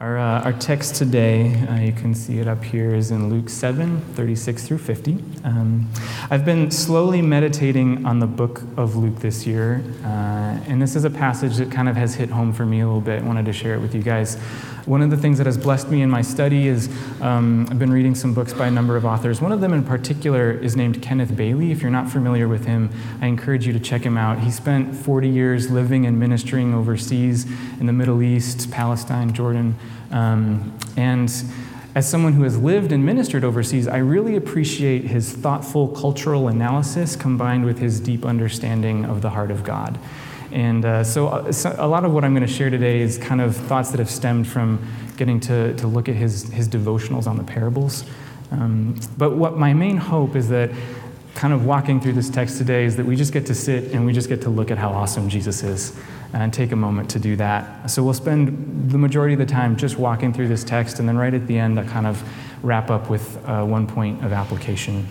Our text today, you can see it up here, is in Luke 7, 36 through 50. I've been slowly meditating on the book of Luke this year, and this is a passage that kind of has hit home for me a little bit. I wanted to share it with you guys. One of the things that has blessed me in my study is I've been reading some books by a number of authors. One of them in particular is named Kenneth Bailey. If you're not familiar with him, I encourage you to check him out. He spent 40 years living and ministering overseas in the Middle East, Palestine, Jordan. And as someone who has lived and ministered overseas, I really appreciate his thoughtful cultural analysis combined with his deep understanding of the heart of God. And so a lot of what I'm going to share today is kind of thoughts that have stemmed from getting to look at his devotionals on the parables. But what my main hope is that kind of walking through this text today is that we just get to sit and we just get to look at how awesome Jesus is and take a moment to do that. So we'll spend the majority of the time just walking through this text, and then right at the end I kind of wrap up with one point of application.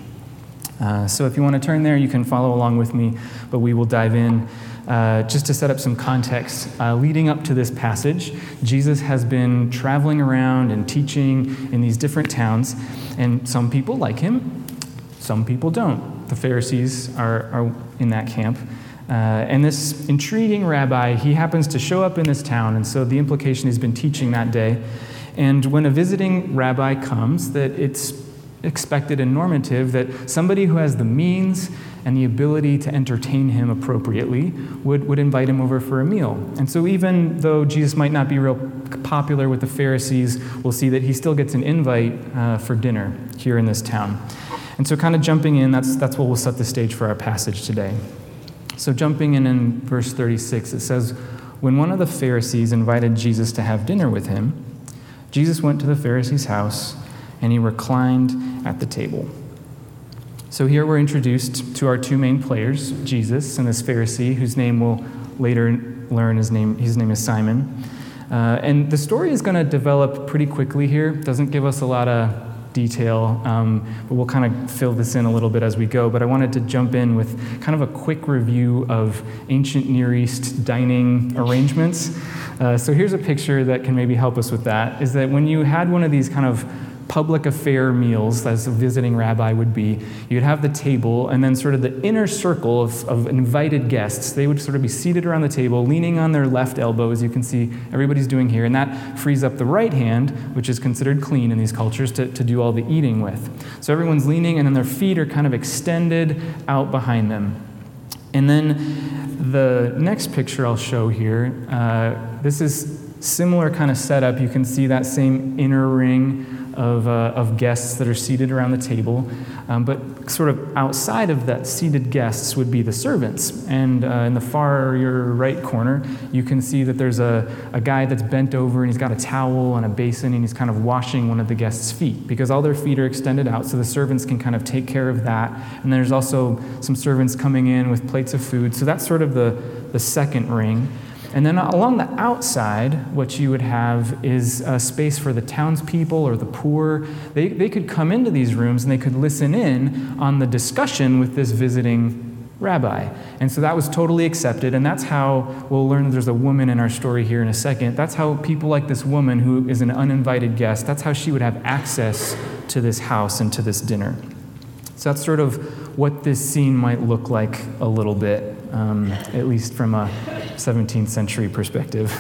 So if you want to turn there, you can follow along with me, but we will dive in. Just to set up some context, leading up to this passage, Jesus has been traveling around and teaching in these different towns, and some people like him, some people don't. The Pharisees are in that camp. And this intriguing rabbi, he happens to show up in this town, and so the implication he's been teaching that day. And when a visiting rabbi comes, that it's expected and normative that somebody who has the means and the ability to entertain him appropriately would invite him over for a meal. And so even though Jesus might not be real popular with the Pharisees, we'll see that he still gets an invite for dinner here in this town. And so kind of jumping in, that's what will set the stage for our passage today. So jumping in verse 36, it says, "When one of the Pharisees invited Jesus to have dinner with him, Jesus went to the Pharisee's house and he reclined at the table." So here we're introduced to our two main players, Jesus and this Pharisee, whose name we'll later learn his name is Simon. And the story is going to develop pretty quickly here. Doesn't give us a lot of detail, but we'll kind of fill this in a little bit as we go. But I wanted to jump in with kind of a quick review of ancient Near East dining arrangements. So here's a picture that can maybe help us with that, is that when you had one of these kind of public affair meals, as a visiting rabbi would be, you'd have the table, and then sort of the inner circle of invited guests, they would sort of be seated around the table, leaning on their left elbow, as you can see everybody's doing here, and that frees up the right hand, which is considered clean in these cultures, to do all the eating with. So everyone's leaning, and then their feet are kind of extended out behind them. And then the next picture I'll show here, this is similar kind of setup. You can see that same inner ring of guests that are seated around the table, but sort of outside of that seated guests would be the servants. And in the far your right corner, you can see that there's a guy that's bent over, and he's got a towel and a basin, and he's kind of washing one of the guests' feet, because all their feet are extended out, so the servants can kind of take care of that. And there's also some servants coming in with plates of food, so that's sort of the second ring. And then along the outside, what you would have is a space for the townspeople or the poor. They could come into these rooms and they could listen in on the discussion with this visiting rabbi. And so that was totally accepted, and that's how we'll learn that there's a woman in our story here in a second. That's how people like this woman, who is an uninvited guest, that's how she would have access to this house and to this dinner. So that's sort of what this scene might look like a little bit, at least from a 17th century perspective.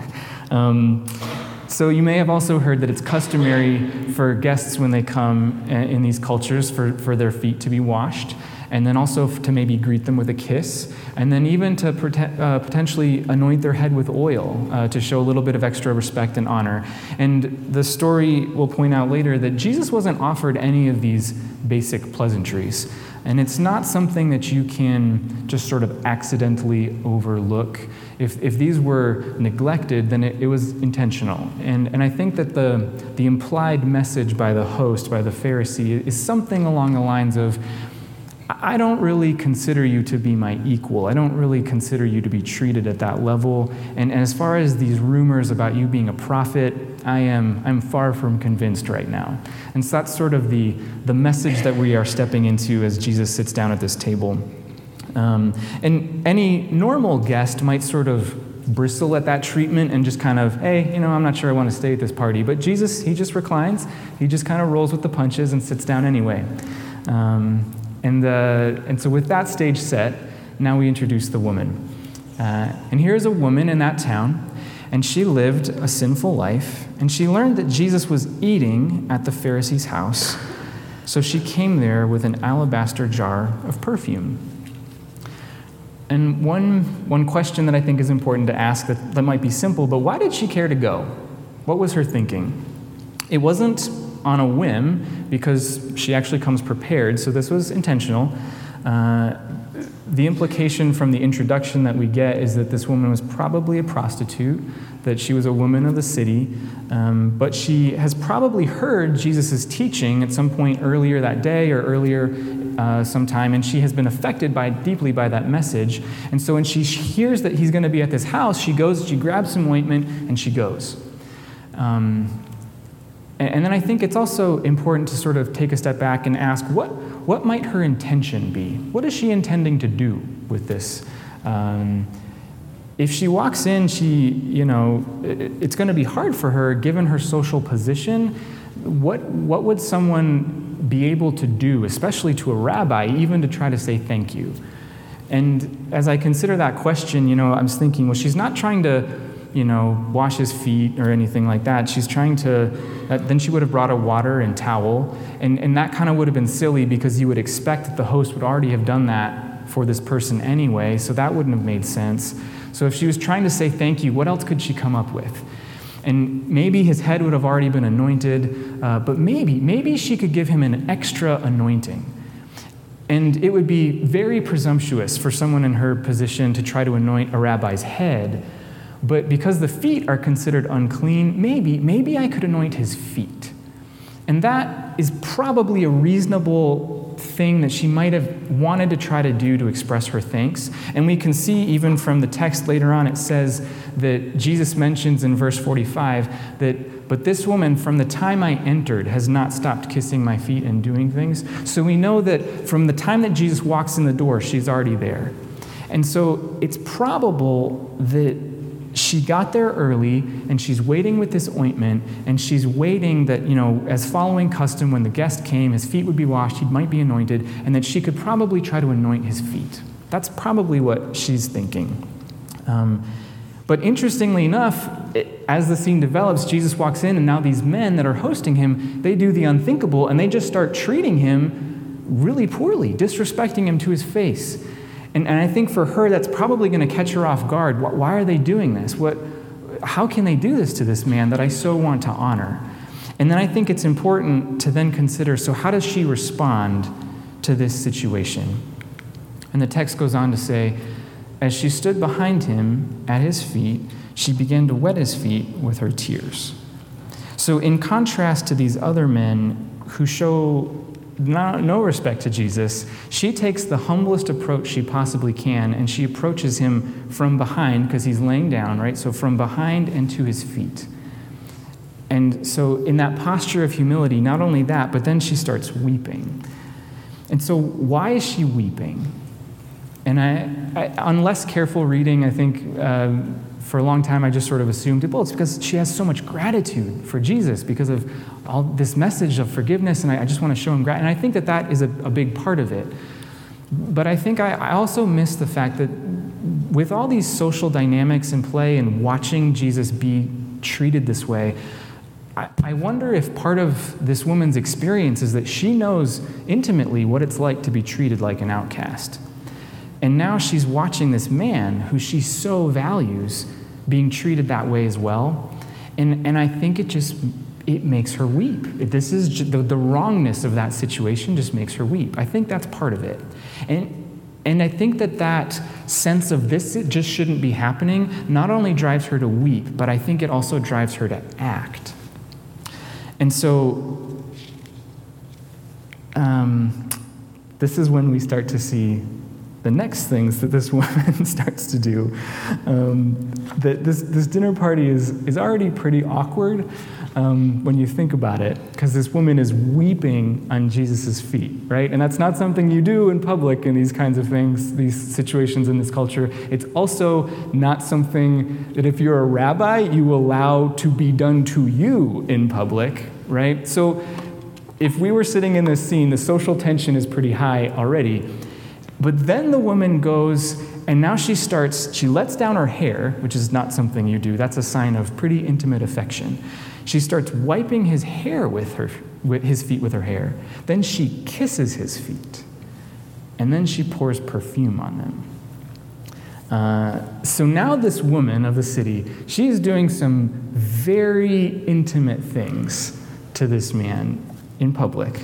So you may have also heard that it's customary for guests when they come in these cultures for their feet to be washed, and then also to maybe greet them with a kiss, and then even to potentially anoint their head with oil to show a little bit of extra respect and honor. And the story will point out later that Jesus wasn't offered any of these basic pleasantries. And it's not something that you can just sort of accidentally overlook. If these were neglected, then it was intentional. And I think that the implied message by the host, by the Pharisee, is something along the lines of, I don't really consider you to be my equal. I don't really consider you to be treated at that level. And as far as these rumors about you being a prophet, I'm far from convinced right now. And so that's sort of the message that we are stepping into as Jesus sits down at this table. And any normal guest might sort of bristle at that treatment and just kind of, hey, I'm not sure I want to stay at this party. But Jesus, he just reclines. He just kind of rolls with the punches and sits down anyway. And so with that stage set, now we introduce the woman. And here's a woman in that town, and she lived a sinful life, and she learned that Jesus was eating at the Pharisee's house. So she came there with an alabaster jar of perfume. And one question that I think is important to ask that might be simple, but why did she care to go? What was her thinking? It wasn't on a whim, because she actually comes prepared, so this was intentional. The implication from the introduction that we get is that this woman was probably a prostitute, that she was a woman of the city, but she has probably heard Jesus' teaching at some point earlier that day or earlier sometime, and she has been affected deeply by that message. And so when she hears that he's going to be at this house, she grabs some ointment, and she goes. And then I think it's also important to sort of take a step back and ask, what might her intention be? What is she intending to do with this? If she walks in, it's going to be hard for her, given her social position. What would someone be able to do, especially to a rabbi, even to try to say thank you? And as I consider that question, I was thinking, well, she's not trying to wash his feet or anything like that. She's trying to, then she would have brought a water and towel, and that kind of would have been silly because you would expect that the host would already have done that for this person anyway, so that wouldn't have made sense. So if she was trying to say thank you, what else could she come up with? And maybe his head would have already been anointed, but maybe she could give him an extra anointing. And it would be very presumptuous for someone in her position to try to anoint a rabbi's head. But because the feet are considered unclean, maybe I could anoint his feet. And that is probably a reasonable thing that she might have wanted to try to do to express her thanks. And we can see even from the text later on, it says that Jesus mentions in verse 45 that, but this woman from the time I entered has not stopped kissing my feet and doing things. So we know that from the time that Jesus walks in the door, she's already there. And so it's probable that she got there early, and she's waiting with this ointment, and she's waiting that, as following custom, when the guest came, his feet would be washed, he might be anointed, and that she could probably try to anoint his feet. That's probably what she's thinking. But interestingly enough, as the scene develops, Jesus walks in, and now these men that are hosting him, they do the unthinkable, and they just start treating him really poorly, disrespecting him to his face. And I think for her, that's probably going to catch her off guard. Why are they doing this? How can they do this to this man that I so want to honor? And then I think it's important to then consider, so how does she respond to this situation? And the text goes on to say, as she stood behind him at his feet, she began to wet his feet with her tears. So in contrast to these other men who show no respect to Jesus, she takes the humblest approach she possibly can, and she approaches him from behind because he's laying down, right? So from behind and to his feet. And so in that posture of humility, not only that, but then she starts weeping. And so why is she weeping? And I on less careful reading, I think for a long time I just sort of assumed, it's because she has so much gratitude for Jesus because of all this message of forgiveness, and I just want to show him gratitude. And I think that is a big part of it. But I think I also miss the fact that with all these social dynamics in play and watching Jesus be treated this way, I wonder if part of this woman's experience is that she knows intimately what it's like to be treated like an outcast. And now she's watching this man who she so values being treated that way as well. And I think it makes her weep. This is the wrongness of that situation just makes her weep. I think that's part of it. And I think that sense of this, it just shouldn't be happening, not only drives her to weep, but I think it also drives her to act. And so this is when we start to see the next things that this woman starts to do. That this dinner party is already pretty awkward when you think about it, because this woman is weeping on Jesus' feet, right? And that's not something you do in public in these kinds of things, these situations in this culture. It's also not something that if you're a rabbi, you allow to be done to you in public, right? So if we were sitting in this scene, the social tension is pretty high already. But then the woman goes, and now she lets down her hair, which is not something you do. That's a sign of pretty intimate affection. She starts wiping his hair with his feet with her hair. Then she kisses his feet. And then she pours perfume on them. So now this woman of the city, she's doing some very intimate things to this man in public.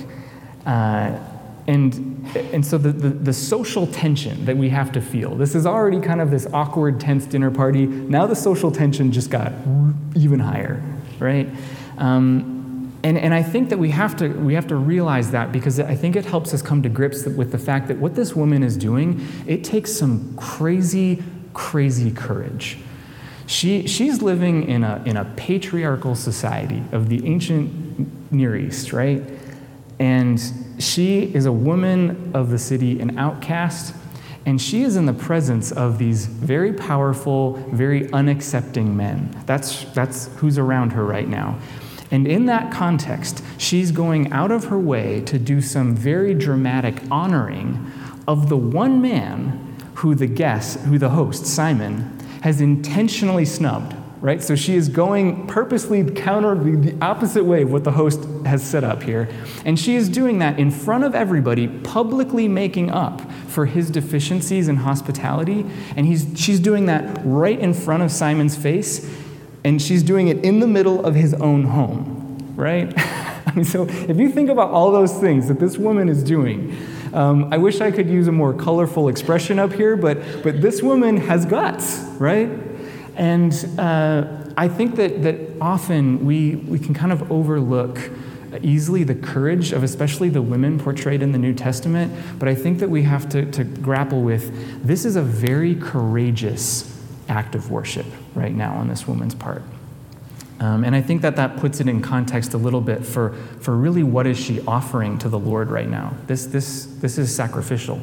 And so the social tension that we have to feel, this is already kind of this awkward, tense dinner party. Now the social tension just got even higher, right? And I think that we have to realize that, because I think it helps us come to grips with the fact that what this woman is doing, it takes some crazy, crazy courage. She's living in a patriarchal society of the ancient Near East, right? And she is a woman of the city, an outcast, and she is in the presence of these very powerful, very unaccepting men. That's who's around her right now. And in that context, she's going out of her way to do some very dramatic honoring of the one man who the host, Simon, has intentionally snubbed. Right? So she is going purposely counter the opposite way of what the host has set up here. And she is doing that in front of everybody, publicly making up for his deficiencies in hospitality. And she's doing that right in front of Simon's face. And she's doing it in the middle of his own home. Right? I mean, so if you think about all those things that this woman is doing, I wish I could use a more colorful expression up here, but this woman has guts, right? And I think that often we can kind of overlook easily the courage of especially the women portrayed in the New Testament, but I think that we have to grapple with, this is a very courageous act of worship right now on this woman's part. And I think that puts it in context a little bit for really what is she offering to the Lord right now. This is sacrificial.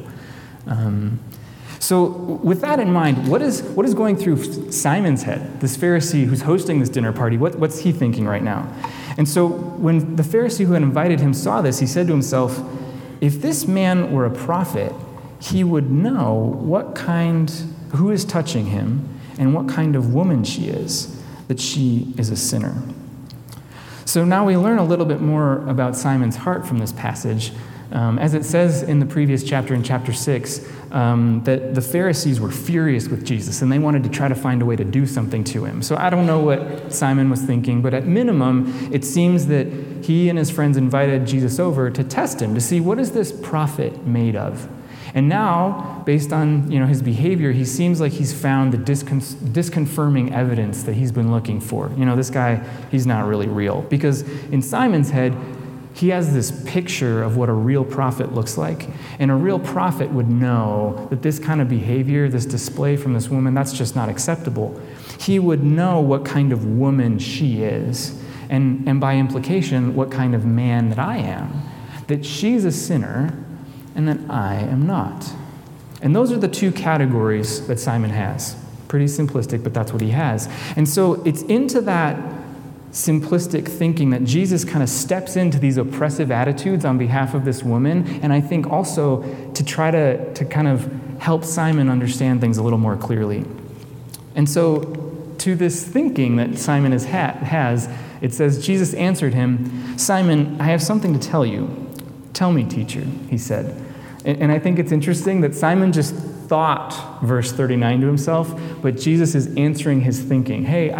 So with that in mind, what is going through Simon's head, this Pharisee who's hosting this dinner party? What's he thinking right now? And so when the Pharisee who had invited him saw this, he said to himself, if this man were a prophet, he would know who is touching him and what kind of woman she is, that she is a sinner. So now we learn a little bit more about Simon's heart from this passage. As it says in the previous chapter, in chapter 6, that the Pharisees were furious with Jesus and they wanted to try to find a way to do something to him. So I don't know what Simon was thinking, but at minimum, it seems that he and his friends invited Jesus over to test him, to see what is this prophet made of. And now, based on his behavior, he seems like he's found the disconfirming evidence that he's been looking for. This guy, he's not really real. Because in Simon's head, he has this picture of what a real prophet looks like. And a real prophet would know that this kind of behavior, this display from this woman, that's just not acceptable. He would know what kind of woman she is, and by implication, what kind of man that I am. That she's a sinner, and that I am not. And those are the two categories that Simon has. Pretty simplistic, but that's what he has. And so it's into that simplistic thinking that Jesus kind of steps into these oppressive attitudes on behalf of this woman, and I think also to try to kind of help Simon understand things a little more clearly. And so to this thinking that Simon has, it says, Jesus answered him, Simon, I have something to tell you. Tell me, teacher, he said. And I think it's interesting that Simon just thought verse 39 to himself, but Jesus is answering his thinking. Hey,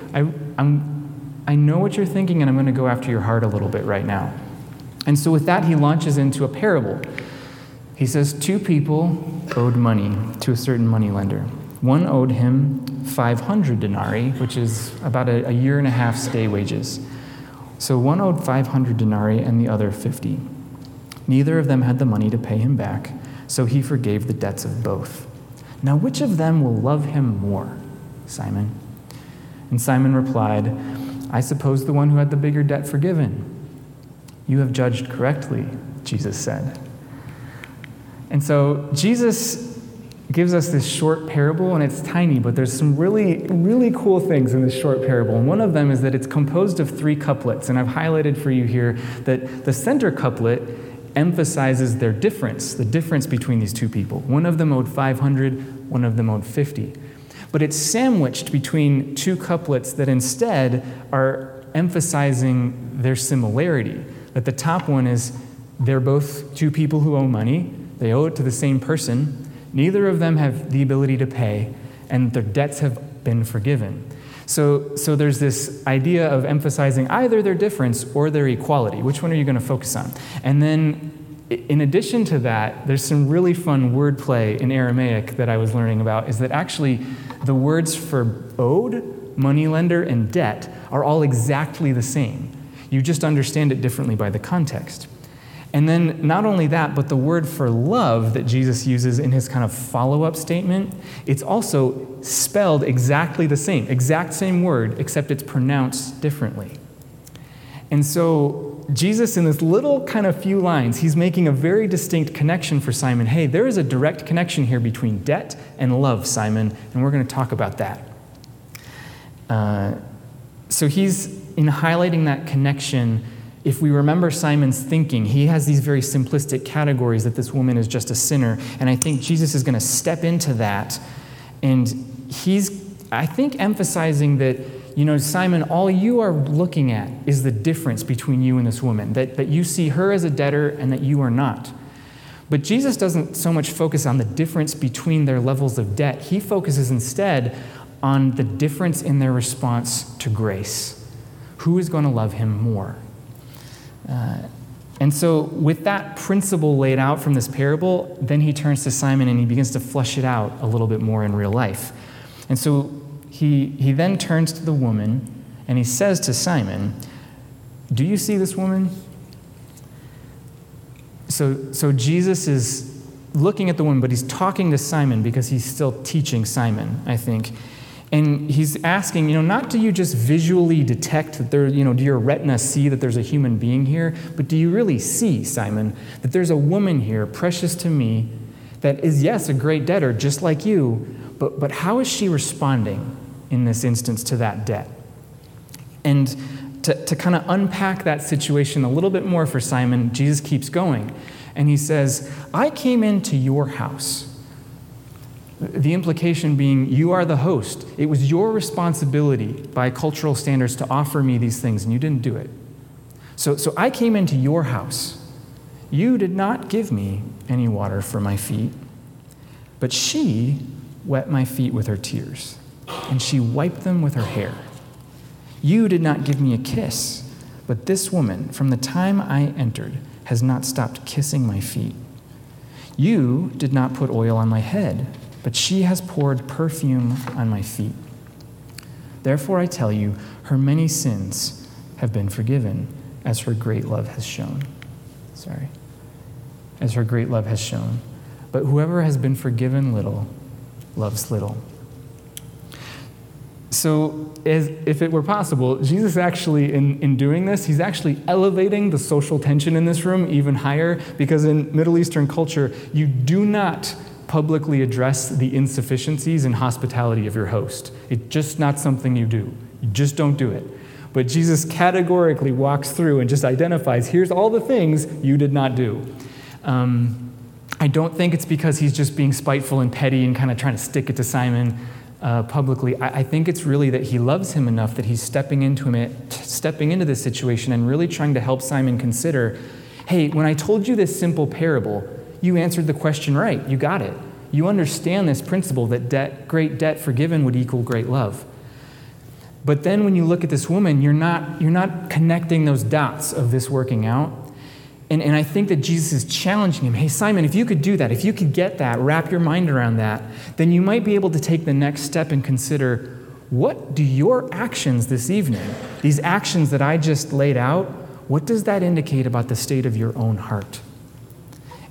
I know what you're thinking, and I'm going to go after your heart a little bit right now. And so with that, he launches into a parable. He says 2 people owed money to a certain moneylender. One owed him 500 denarii, which is about a year and a half's day wages. So one owed 500 denarii and the other 50. Neither of them had the money to pay him back. so he forgave the debts of both. Now which of them will love him more? Simon. And Simon replied, I suppose the one who had the bigger debt forgiven. You have judged correctly, Jesus said. And so Jesus gives us this short parable, and it's tiny, but there's some really, really cool things in this short parable. And one of them is that it's composed of 3 couplets, and I've highlighted for you here that the center couplet emphasizes their difference, the difference between these 2 people. One of them owed 500, one of them owed 50. But it's sandwiched between 2 couplets that instead are emphasizing their similarity. That the top one is, they're both 2 people who owe money, they owe it to the same person, neither of them have the ability to pay, and their debts have been forgiven. So there's this idea of emphasizing either their difference or their equality. Which one are you going to focus on? And then, in addition to that, there's some really fun wordplay in Aramaic that I was learning about, is that actually the words for owed, moneylender, and debt are all exactly the same. You just understand it differently by the context. And then not only that, but the word for love that Jesus uses in his kind of follow-up statement, it's also spelled exactly the same, exact same word, except it's pronounced differently. And so Jesus, in this little kind of few lines, he's making a very distinct connection for Simon. Hey, there is a direct connection here between debt and love, Simon, and we're going to talk about that. So he's, in highlighting that connection, if we remember Simon's thinking, he has these very simplistic categories that this woman is just a sinner, and I think Jesus is going to step into that, and he's, I think, emphasizing that, Simon, all you are looking at is the difference between you and this woman, that you see her as a debtor and that you are not. But Jesus doesn't so much focus on the difference between their levels of debt. He focuses instead on the difference in their response to grace. Who is going to love him more? And so with that principle laid out from this parable, then he turns to Simon and he begins to flesh it out a little bit more in real life. And so he then turns to the woman and he says to Simon, do you see this woman? So Jesus is looking at the woman, but he's talking to Simon because he's still teaching Simon, I think. And he's asking, not do you just visually detect that there, do your retina see that there's a human being here, but do you really see, Simon, that there's a woman here, precious to me, that is, yes, a great debtor, just like you, but how is she responding in this instance to that debt? And to kind of unpack that situation a little bit more for Simon, Jesus keeps going. And he says, I came into your house. The implication being, you are the host. It was your responsibility by cultural standards to offer me these things, and you didn't do it. So I came into your house. You did not give me any water for my feet, but she wet my feet with her tears, and she wiped them with her hair. You did not give me a kiss, but this woman, from the time I entered, has not stopped kissing my feet. You did not put oil on my head, but she has poured perfume on my feet. Therefore I tell you, her many sins have been forgiven, as her great love has shown. As her great love has shown. But whoever has been forgiven little, loves little. So if it were possible, Jesus actually, in doing this, he's actually elevating the social tension in this room even higher, because in Middle Eastern culture, you do not publicly address the insufficiencies in hospitality of your host. It's just not something you do. You just don't do it. But Jesus categorically walks through and just identifies, here's all the things you did not do. I don't think it's because he's just being spiteful and petty and kind of trying to stick it to Simon publicly. I think it's really that he loves him enough that he's stepping into this situation and really trying to help Simon consider, hey, when I told you this simple parable, you answered the question right. You got it. You understand this principle that great debt forgiven would equal great love. But then when you look at this woman, you're not connecting those dots of this working out. And I think that Jesus is challenging him. Hey, Simon, if you could do that, if you could get that, wrap your mind around that, then you might be able to take the next step and consider, what do your actions this evening, these actions that I just laid out, what does that indicate about the state of your own heart?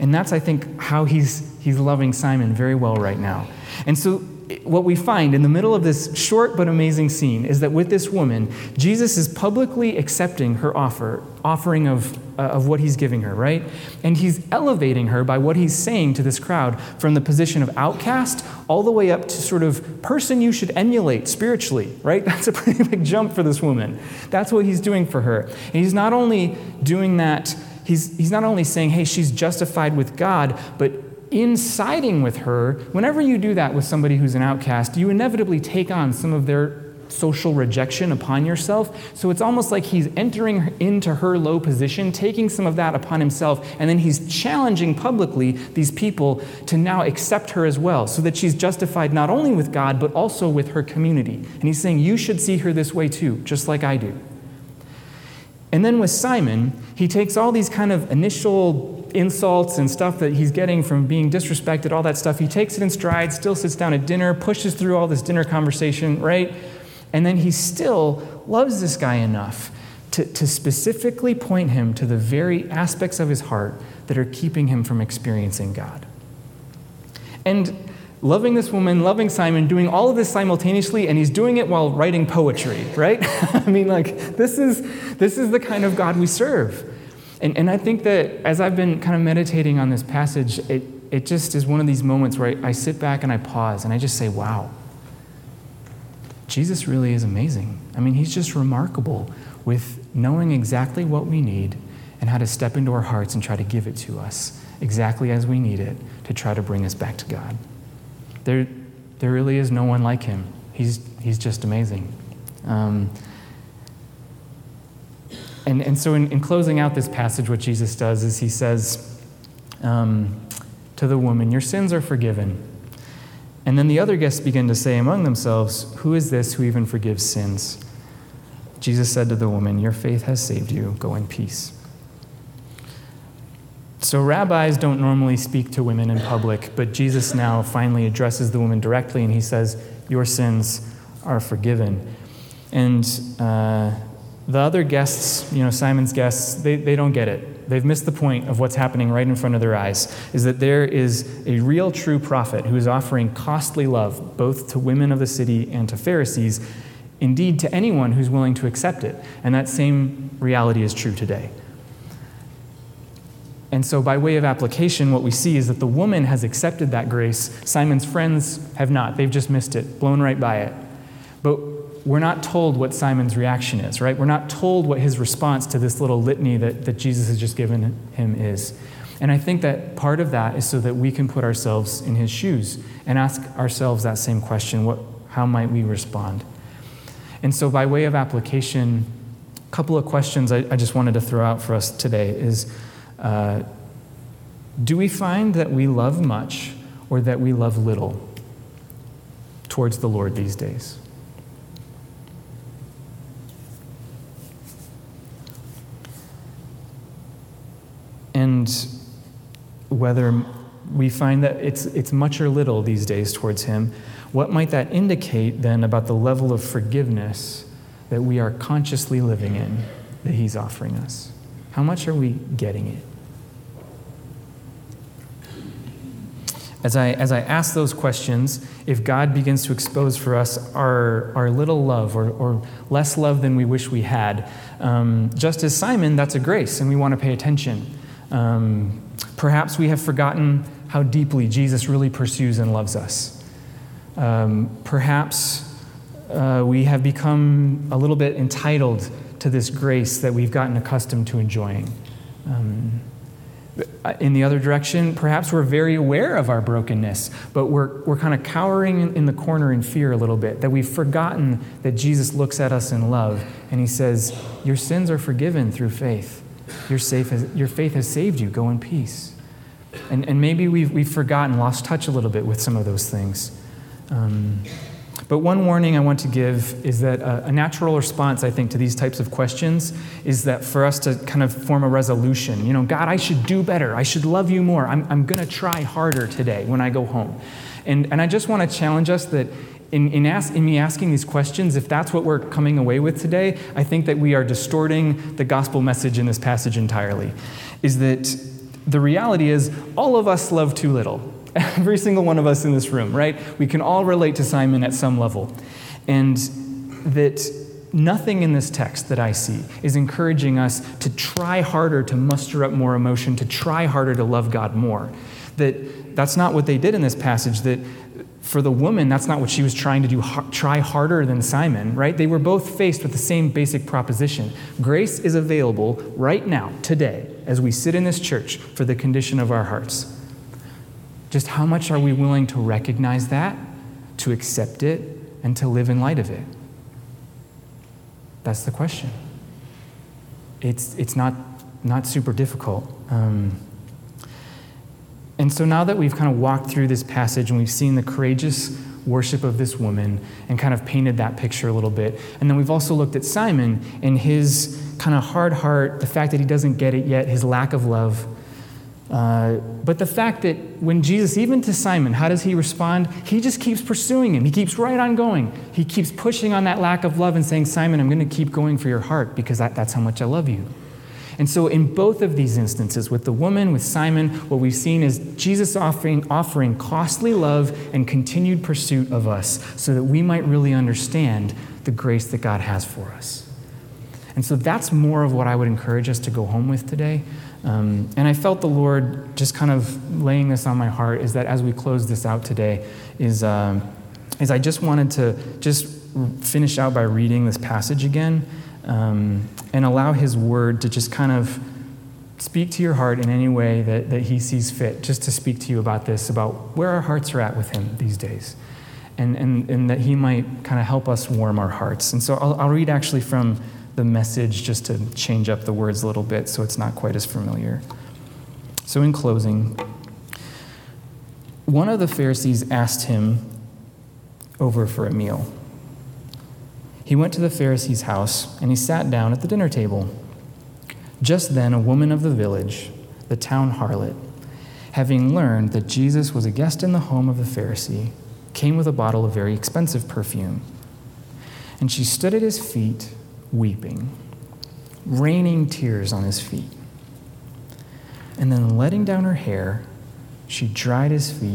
And that's, I think, how he's loving Simon very well right now. And so what we find in the middle of this short but amazing scene is that with this woman, Jesus is publicly accepting her offering of what he's giving her, right? And he's elevating her by what he's saying to this crowd from the position of outcast all the way up to sort of person you should emulate spiritually, right? That's a pretty big jump for this woman. That's what he's doing for her. And he's not only doing that, he's not only saying, hey, she's justified with God, but in siding with her, whenever you do that with somebody who's an outcast, you inevitably take on some of their social rejection upon yourself. So it's almost like he's entering into her low position, taking some of that upon himself, and then he's challenging publicly these people to now accept her as well, so that she's justified not only with God, but also with her community. And he's saying, you should see her this way too, just like I do. And then with Simon, he takes all these kind of initial insults and stuff that he's getting from being disrespected, all that stuff. He takes it in stride, still sits down at dinner, pushes through all this dinner conversation, right? And then he still loves this guy enough to specifically point him to the very aspects of his heart that are keeping him from experiencing God. And loving this woman, loving Simon, doing all of this simultaneously, and he's doing it while writing poetry, right? I mean, like, this is the kind of God we serve. And I think that as I've been kind of meditating on this passage, it just is one of these moments where I sit back and I pause and I just say, wow, Jesus really is amazing. I mean, he's just remarkable with knowing exactly what we need and how to step into our hearts and try to give it to us exactly as we need it to try to bring us back to God. There really is no one like him. He's just amazing. And so in closing out this passage, what Jesus does is he says to the woman, your sins are forgiven. And then the other guests begin to say among themselves, who is this who even forgives sins? Jesus said to the woman, your faith has saved you. Go in peace. So rabbis don't normally speak to women in public, but Jesus now finally addresses the woman directly, and he says, your sins are forgiven. And the other guests, Simon's guests, they don't get it. They've missed the point of what's happening right in front of their eyes, is that there is a real true prophet who is offering costly love, both to women of the city and to Pharisees, indeed to anyone who's willing to accept it. And that same reality is true today. And so by way of application, what we see is that the woman has accepted that grace. Simon's friends have not. They've just missed it, blown right by it. But we're not told what Simon's reaction is, right? We're not told what his response to this little litany that Jesus has just given him is. And I think that part of that is so that we can put ourselves in his shoes and ask ourselves that same question, how might we respond? And so by way of application, a couple of questions I just wanted to throw out for us today is, do we find that we love much or that we love little towards the Lord these days? And whether we find that it's much or little these days towards him, what might that indicate then about the level of forgiveness that we are consciously living in that he's offering us? How much are we getting it? As I ask those questions, if God begins to expose for us our little love or less love than we wish we had, just as Simon, that's a grace, and we want to pay attention. Perhaps we have forgotten how deeply Jesus really pursues and loves us. Perhaps we have become a little bit entitled to this grace that we've gotten accustomed to enjoying. In the other direction, perhaps we're very aware of our brokenness, but we're kind of cowering in the corner in fear a little bit, that we've forgotten that Jesus looks at us in love, and he says, your sins are forgiven through faith. Your faith has saved you. Go in peace. And maybe we've forgotten, lost touch a little bit with some of those things. But one warning I want to give is that a natural response, I think, to these types of questions is that for us to kind of form a resolution. God, I should do better. I should love you more. I'm going to try harder today when I go home. And I just want to challenge us that in me asking these questions, if that's what we're coming away with today, I think that we are distorting the gospel message in this passage entirely. Is that the reality is all of us love too little. Every single one of us in this room, right? We can all relate to Simon at some level. And that nothing in this text that I see is encouraging us to try harder to muster up more emotion, to try harder to love God more. That's not what they did in this passage. That for the woman, that's not what she was trying to do, try harder than Simon, right? They were both faced with the same basic proposition. Grace is available right now, today, as we sit in this church for the condition of our hearts. Just how much are we willing to recognize that, to accept it, and to live in light of it? That's the question. It's not super difficult. And so now that we've kind of walked through this passage and we've seen the courageous worship of this woman and kind of painted that picture a little bit, and then we've also looked at Simon and his kind of hard heart, the fact that he doesn't get it yet, his lack of love. But the fact that when Jesus, even to Simon, how does he respond? He just keeps pursuing him. He keeps right on going. He keeps pushing on that lack of love and saying, Simon, I'm going to keep going for your heart because that's how much I love you. And so in both of these instances, with the woman, with Simon, what we've seen is Jesus offering costly love and continued pursuit of us so that we might really understand the grace that God has for us. And so that's more of what I would encourage us to go home with today. And I felt the Lord just kind of laying this on my heart is that as we close this out today, is I just wanted to just finish out by reading this passage again and allow his word to just kind of speak to your heart in any way that he sees fit, just to speak to you about this, about where our hearts are at with him these days. And that he might kind of help us warm our hearts. And so I'll read actually from the Message just to change up the words a little bit so it's not quite as familiar. So in closing, one of the Pharisees asked him over for a meal. He went to the Pharisee's house and he sat down at the dinner table. Just then a woman of the village, the town harlot, having learned that Jesus was a guest in the home of the Pharisee, came with a bottle of very expensive perfume. And she stood at his feet weeping, raining tears on his feet. And then letting down her hair, she dried his feet,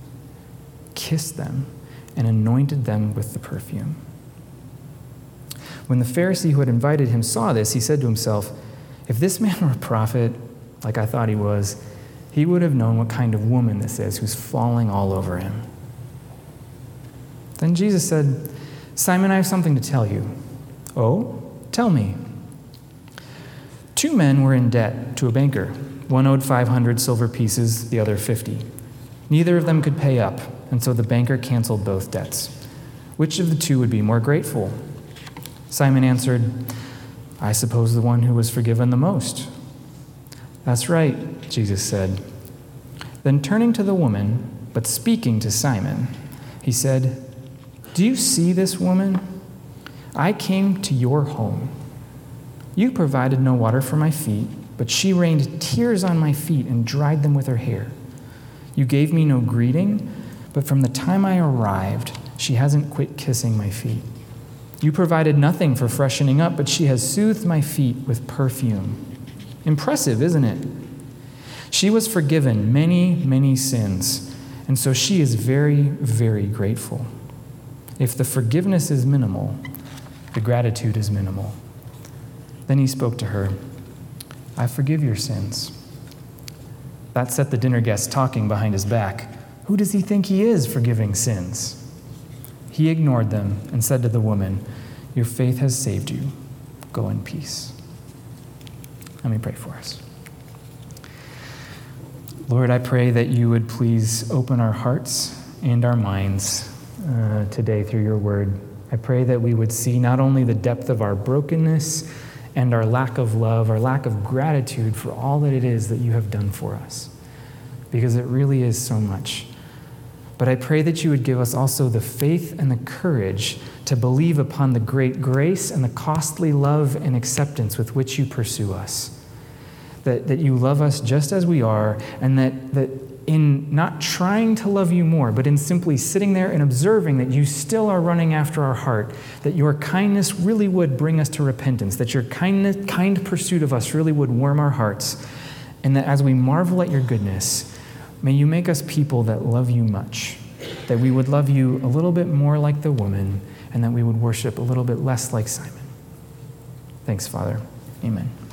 kissed them, and anointed them with the perfume. When the Pharisee who had invited him saw this, he said to himself, if this man were a prophet, like I thought he was, he would have known what kind of woman this is who's falling all over him. Then Jesus said, Simon, I have something to tell you. Oh? Tell me. 2 men were in debt to a banker. One owed 500 silver pieces, the other 50. Neither of them could pay up, and so the banker canceled both debts. Which of the 2 would be more grateful? Simon answered, I suppose the one who was forgiven the most. That's right, Jesus said. Then turning to the woman, but speaking to Simon, he said, do you see this woman? I came to your home. You provided no water for my feet, but she rained tears on my feet and dried them with her hair. You gave me no greeting, but from the time I arrived, she hasn't quit kissing my feet. You provided nothing for freshening up, but she has soothed my feet with perfume. Impressive, isn't it? She was forgiven many, many sins, and so she is very, very grateful. If the forgiveness is minimal, the gratitude is minimal. Then he spoke to her, I forgive your sins. That set the dinner guests talking behind his back. Who does he think he is, forgiving sins? He ignored them and said to the woman, your faith has saved you. Go in peace. Let me pray for us. Lord, I pray that you would please open our hearts and our minds today through your word. I pray that we would see not only the depth of our brokenness and our lack of love, our lack of gratitude for all that it is that you have done for us, because it really is so much. But I pray that you would give us also the faith and the courage to believe upon the great grace and the costly love and acceptance with which you pursue us. That you love us just as we are, and that in not trying to love you more, but in simply sitting there and observing that you still are running after our heart, that your kindness really would bring us to repentance, that your kind pursuit of us really would warm our hearts, And that as we marvel at your goodness, may you make us people that love you much, that we would love you a little bit more like the woman, and that we would worship a little bit less like Simon. Thanks, Father. Amen.